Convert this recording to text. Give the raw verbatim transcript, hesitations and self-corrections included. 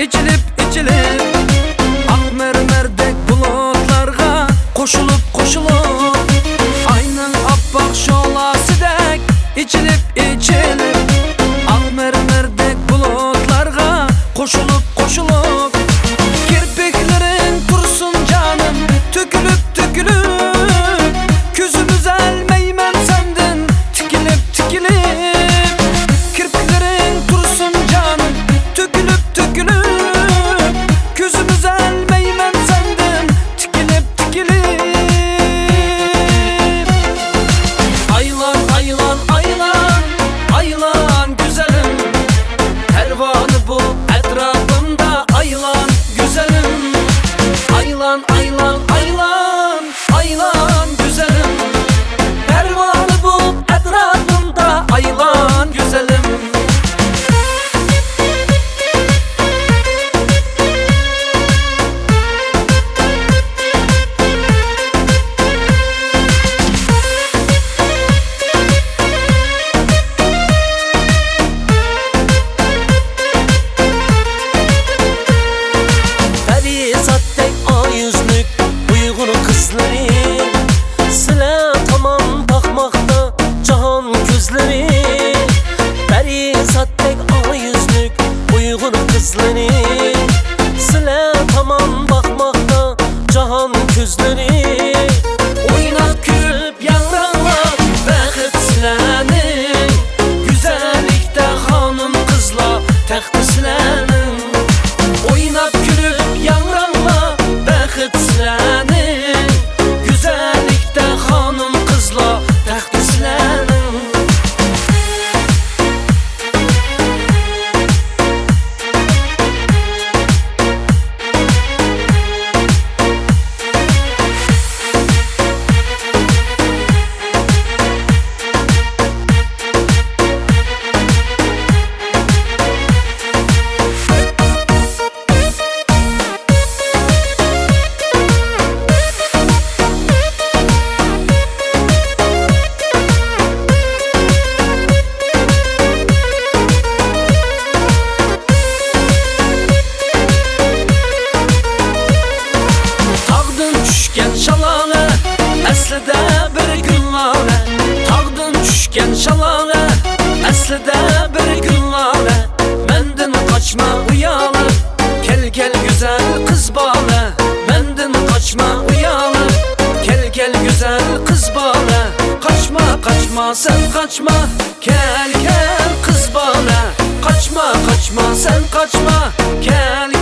içilip içilip ak mermerdek bulutlarga koşulup koşulup ayның appak şolasidek içilip içilip ak mermerdek bulutlarga koşulup koşulup kirpiklerin tursun canım tükülüp tükülüp küzümüz elmeymen senden tikilip tikilip kirpiklerin tursun canım tükülüp tükülüp küzümüz elmeymen senden tikilip tikilip aylan aylan aylan aylan güzelim pervanı bu etrafımda aylan güzelim aylan aylan aylan aylan güzelim pervanı bu etrafımda aylan güzelim. Perizattek ay yüzlük Uygur kızları Sile tamam bakmakta cahan gözleri Perizattek ay yüzlük Uygur kızları Sile tamam bakmakta cahan gözleri Oynap gülüp yanranlar bəxit silənin güzellikdə xanım qızla təxti silənin oynap gülüp yanranlar bəxit silənin güzellikdə xanım qızla təxti silənin. Şalana, əslində bir güllara Tağdın düşkən şalana, əslində bir güllara Məndən qaçma uyanır, kel kel güzel kız bana Məndən qaçma uyanır, kel kel güzel kız bana Qaçma qaçma sen qaçma, kel kel kız bana Qaçma qaçma sen qaçma, kel